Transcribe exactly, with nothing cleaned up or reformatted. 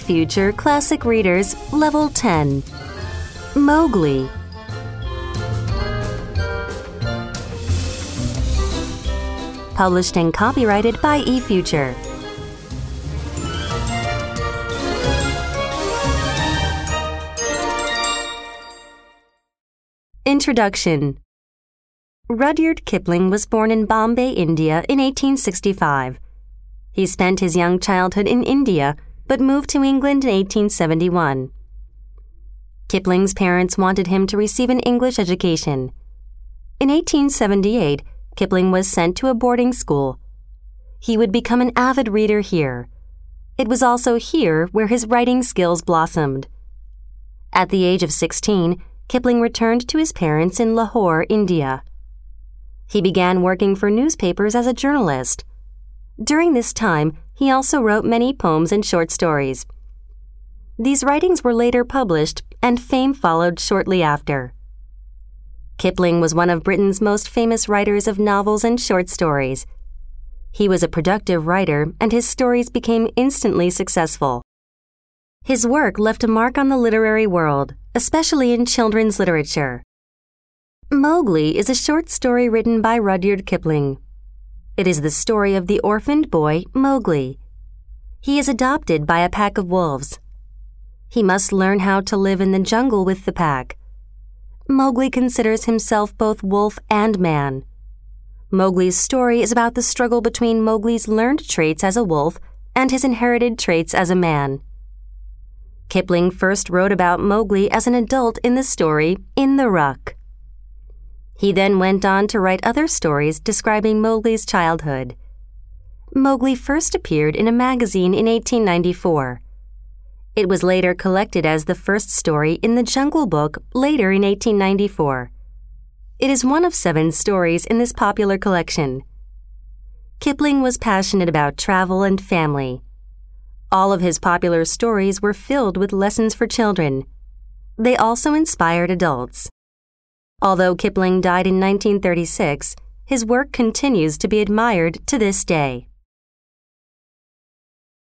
eFuture Classic Readers Level ten. Mowgli. Published and copyrighted by eFuture. Introduction. Rudyard Kipling was born in Bombay, India in eighteen sixty-five. He spent his young childhood in India, but moved to England in eighteen seventy-one. Kipling's parents wanted him to receive an English education. In eighteen seventy-eight, Kipling was sent to a boarding school. He would become an avid reader here. It was also here where his writing skills blossomed. At the age of sixteen, Kipling returned to his parents in Lahore, India. He began working for newspapers as a journalist. During this time, he also wrote many poems and short stories. These writings were later published, and fame followed shortly after. Kipling was one of Britain's most famous writers of novels and short stories. He was a productive writer, and his stories became instantly successful. His work left a mark on the literary world, especially in children's literature. Mowgli is a short story written by Rudyard Kipling. It is the story of the orphaned boy, Mowgli. He is adopted by a pack of wolves. He must learn how to live in the jungle with the pack. Mowgli considers himself both wolf and man. Mowgli's story is about the struggle between Mowgli's learned traits as a wolf and his inherited traits as a man. Kipling first wrote about Mowgli as an adult in the story In the Ruck. He then went on to write other stories describing Mowgli's childhood. Mowgli first appeared in a magazine in eighteen ninety-four. It was later collected as the first story in the Jungle Book later in eighteen ninety-four. It is one of seven stories in this popular collection. Kipling was passionate about travel and family. All of his popular stories were filled with lessons for children. They also inspired adults. Although Kipling died in nineteen thirty-six, his work continues to be admired to this day.